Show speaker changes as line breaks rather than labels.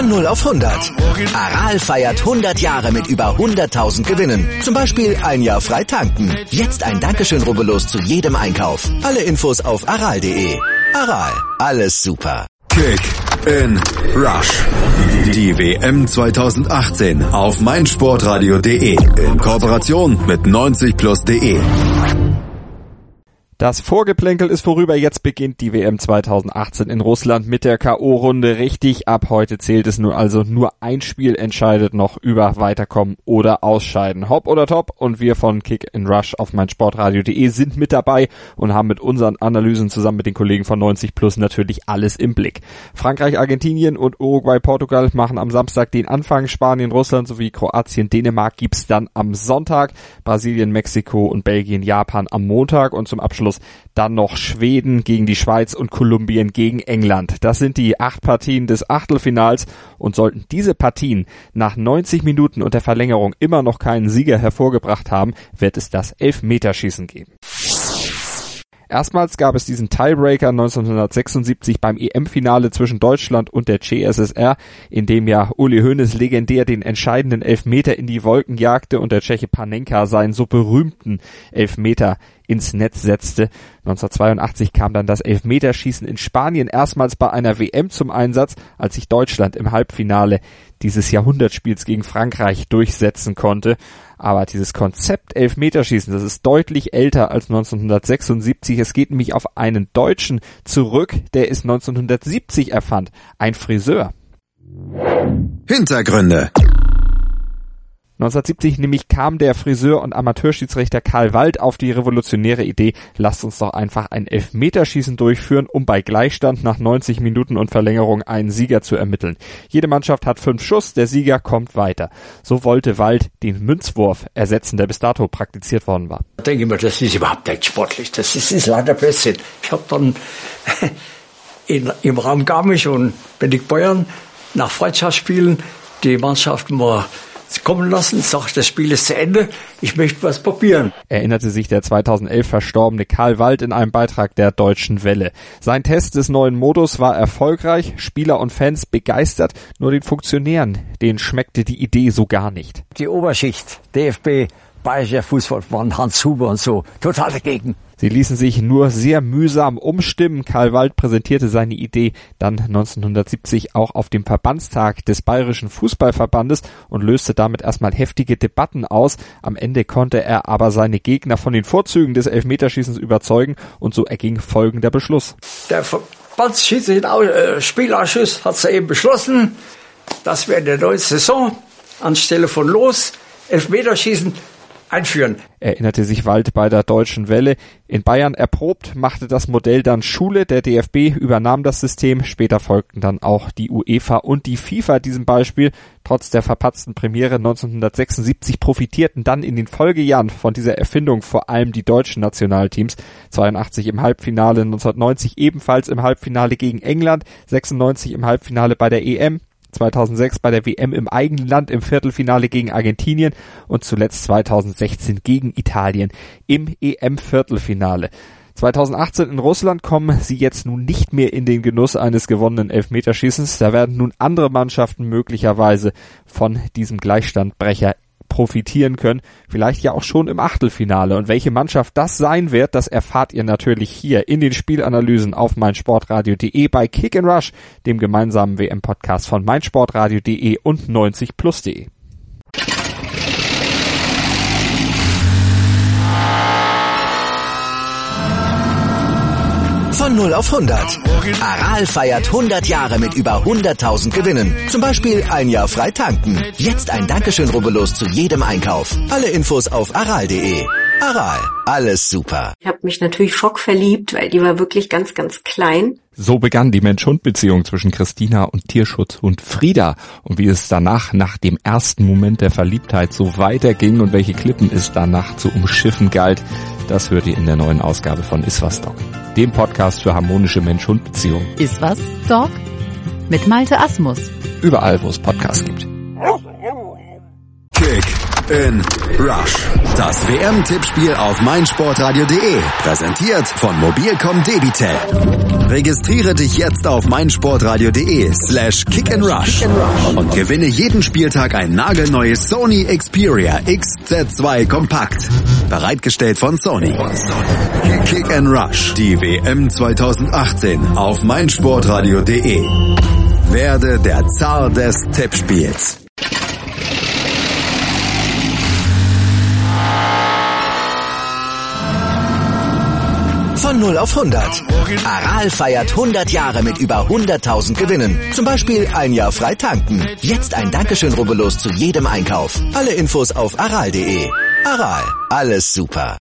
Von 0 auf 100. Aral feiert 100 Jahre mit über 100.000 Gewinnen. Zum Beispiel ein Jahr frei tanken. Jetzt ein Dankeschön, rubbellos zu jedem Einkauf. Alle Infos auf aral.de. Aral, alles super.
Kick in Rush. Die WM 2018 auf meinsportradio.de in Kooperation mit 90plus.de.
Das Vorgeplänkel ist vorüber, jetzt beginnt die WM 2018 in Russland mit der K.O.-Runde. Richtig, ab heute zählt es nur ein Spiel entscheidet noch über Weiterkommen oder Ausscheiden. Hopp oder top, und wir von Kick in Rush auf meinsportradio.de sind mit dabei und haben mit unseren Analysen zusammen mit den Kollegen von 90 Plus natürlich alles im Blick. Frankreich, Argentinien und Uruguay, Portugal machen am Samstag den Anfang. Spanien, Russland sowie Kroatien, Dänemark gibt's dann am Sonntag. Brasilien, Mexiko und Belgien, Japan am Montag und zum Abschluss dann noch Schweden gegen die Schweiz und Kolumbien gegen England. Das sind die 8 Partien des Achtelfinals, und sollten diese Partien nach 90 Minuten und der Verlängerung immer noch keinen Sieger hervorgebracht haben, wird es das Elfmeterschießen geben. Erstmals gab es diesen Tiebreaker 1976 beim EM-Finale zwischen Deutschland und der CSSR, in dem ja Uli Hoeneß legendär den entscheidenden Elfmeter in die Wolken jagte und der Tscheche Panenka seinen so berühmten Elfmeter ins Netz setzte. 1982 kam dann das Elfmeterschießen in Spanien erstmals bei einer WM zum Einsatz, als sich Deutschland im Halbfinale dieses Jahrhundertspiels gegen Frankreich durchsetzen konnte. Aber dieses Konzept Elfmeterschießen, das ist deutlich älter als 1976. Es geht nämlich auf einen Deutschen zurück, der es 1970 erfand. Ein Friseur.
Hintergründe.
1970 nämlich kam der Friseur und Amateurschiedsrichter Karl Wald auf die revolutionäre Idee, lasst uns doch einfach ein Elfmeterschießen durchführen, um bei Gleichstand nach 90 Minuten und Verlängerung einen Sieger zu ermitteln. Jede Mannschaft hat 5 Schuss, der Sieger kommt weiter. So wollte Wald den Münzwurf ersetzen, der bis dato praktiziert worden war.
Ich denke mir, das ist überhaupt nicht sportlich, das ist leider Blödsinn. Ich habe dann im Raum Garmisch und Bennigbayern nach Freundschaftsspielen die Mannschaften mal kommen lassen, sagt, das Spiel ist zu Ende, ich möchte was probieren.
Erinnerte sich der 2011 verstorbene Karl Wald in einem Beitrag der Deutschen Welle. Sein Test des neuen Modus war erfolgreich, Spieler und Fans begeistert, nur den Funktionären, denen schmeckte die Idee so gar nicht.
Die Oberschicht, DFB, Bayerischer Fußballverband, Hans Huber und so, total dagegen.
Sie ließen sich nur sehr mühsam umstimmen. Karl Wald präsentierte seine Idee dann 1970 auch auf dem Verbandstag des Bayerischen Fußballverbandes und löste damit erstmal heftige Debatten aus. Am Ende konnte er aber seine Gegner von den Vorzügen des Elfmeterschießens überzeugen, und so erging folgender Beschluss.
Der Verbandsspielausschuss hat eben beschlossen, dass wir in der neuen Saison anstelle von Los Elfmeterschießen einführen.
Erinnerte sich Wald bei der Deutschen Welle. In Bayern erprobt, machte das Modell dann Schule. Der DFB übernahm das System. Später folgten dann auch die UEFA und die FIFA diesem Beispiel. Trotz der verpatzten Premiere 1976 profitierten dann in den Folgejahren von dieser Erfindung vor allem die deutschen Nationalteams. 82 im Halbfinale, 1990 ebenfalls im Halbfinale gegen England, 96 im Halbfinale bei der EM. 2006 bei der WM im eigenen Land im Viertelfinale gegen Argentinien und zuletzt 2016 gegen Italien im EM-Viertelfinale. 2018 in Russland kommen sie jetzt nun nicht mehr in den Genuss eines gewonnenen Elfmeterschießens. Da werden nun andere Mannschaften möglicherweise von diesem Gleichstandbrecher profitieren können, vielleicht ja auch schon im Achtelfinale. Und welche Mannschaft das sein wird, das erfahrt ihr natürlich hier in den Spielanalysen auf meinsportradio.de bei Kick in Rush, dem gemeinsamen WM-Podcast von meinsportradio.de und 90plus.de.
Von 0 auf 100. Aral feiert 100 Jahre mit über 100.000 Gewinnen. Zum Beispiel ein Jahr frei tanken. Jetzt ein Dankeschön, rubbellos zu jedem Einkauf. Alle Infos auf aral.de. Aral, alles super.
Ich habe mich natürlich schockverliebt, weil die war wirklich ganz, ganz klein.
So begann die Mensch-Hund-Beziehung zwischen Christina und Tierschutzhund Frieda. Und wie es danach, nach dem ersten Moment der Verliebtheit, so weiterging und welche Klippen es danach zu umschiffen galt, das hört ihr in der neuen Ausgabe von Iswas Dog, dem Podcast für harmonische Mensch-Hund-Beziehungen.
Iswas Dog mit Malte Asmus.
Überall, wo es Podcasts gibt.
Kick in Rush. Das WM-Tippspiel auf meinsportradio.de. Präsentiert von Mobilcom Debitel. Registriere dich jetzt auf meinsportradio.de/kickandrush und gewinne jeden Spieltag ein nagelneues Sony Xperia XZ2 Kompakt. Bereitgestellt von Sony. Kick and Rush. Die WM 2018 auf meinsportradio.de. Werde der Zar des Tippspiels.
Von 0 auf 100. Aral feiert 100 Jahre mit über 100.000 Gewinnen. Zum Beispiel ein Jahr frei tanken. Jetzt ein Dankeschön, rubbellos zu jedem Einkauf. Alle Infos auf aral.de. Aral, alles super.